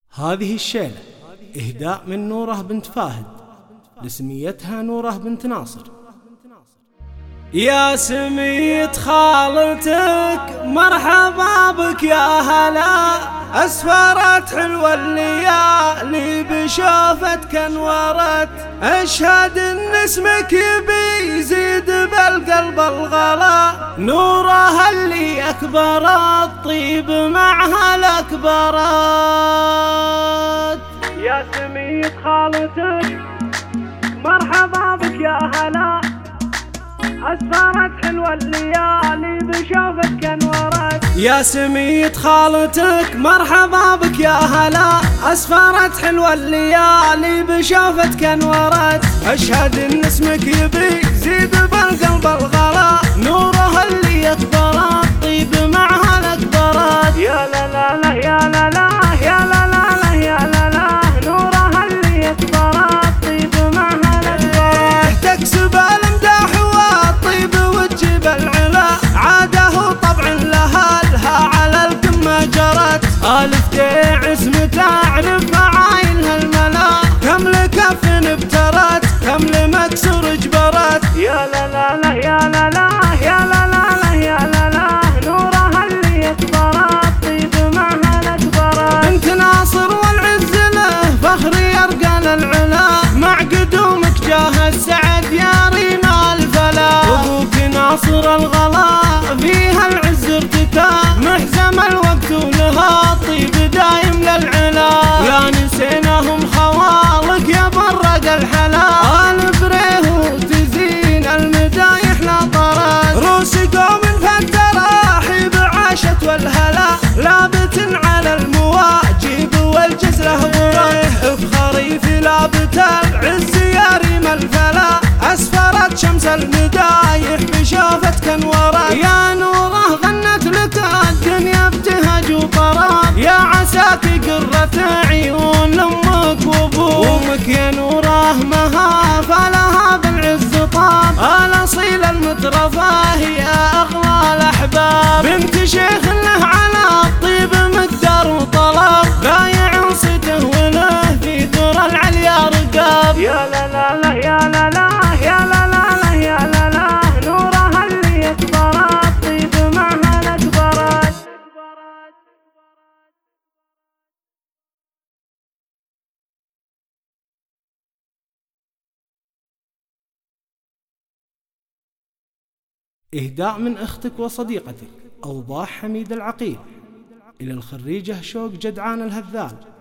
هذه الشيلة إهداء من نوره بنت فاهد لسميتها نوره بنت ناصر. يا سمية خالتك مرحبا بك يا هلا، أسفرت حلوة الليالي بشوفتك انورت، أشهد إن اسمك يبي يزيد بالقلب الغلا، نورها اللي أكبر الطيب معها الأكبرات. يا سمية خالتك مرحبا بك يا هلا، أسفرت حلوة الليالي بشوفتك انورت. يا سمية خالتك مرحبا بك يا هلا، أسفرت حلوة الليالي بشوفتك انورت، أشهد إن اسمك يبي يزيد بالقلب الغلا، نورها اللي يكبر الطيب معها الأكبرات. يا لا لا لا يا لا لا يا لا لا لا يا لا لا، نورها اللي يكبر الطيب معها الأكبرات. تكسب الامداح والطيب وتجيب العلا، عاده طبع لها على القمة جرت، ألف اسم تعرف عايلها الملا، كم لكف ابترت كم لمكسور جبرت. يا لا لا لا يا لا لا يا لا لا لا يا لا لا، نورها اللي يكبر الطيب معها الأكبرات. بنت ناصر والعز له فخر يرقى للعلا، مع قدومك جاه السعد يا رينا الفلا، أبوك ناصر الغلا فيها العز ارتكى، محزم الوقت ولها الطيب دايم للعلا، ولا نسيناهم خوالك يا برق الحلا، آل بريه وتزين المدايح لا طرد، روس قوم فالتراحيب عاشت والهلا، لابت على المواجب والجزره غرد، افخري في لابت العز يا ريم الفلا، أسفرت شمس المدايح بشوفتك انورت. يا نوره غنت لك الدنيا ابتهج وطرب، يا عساك قرة عيون لأمك وأبوك، يا نوره مها فلها بالعز طاب، الأصيل المترفة هي أغلى الأحباب، بنت شيخ له على الطيب مقدار وطلب، بايع صيته وله في ثرى العليا رقاب. يا لا لا لا يا لا لا يا لا لا لا يا لا لا، نورها اللي يكبر الطيب معها الأكبرات. إهداء من أختك وصديقتك أوضاح حميد العقيل إلى الخريجة شوق جدعان الهذال.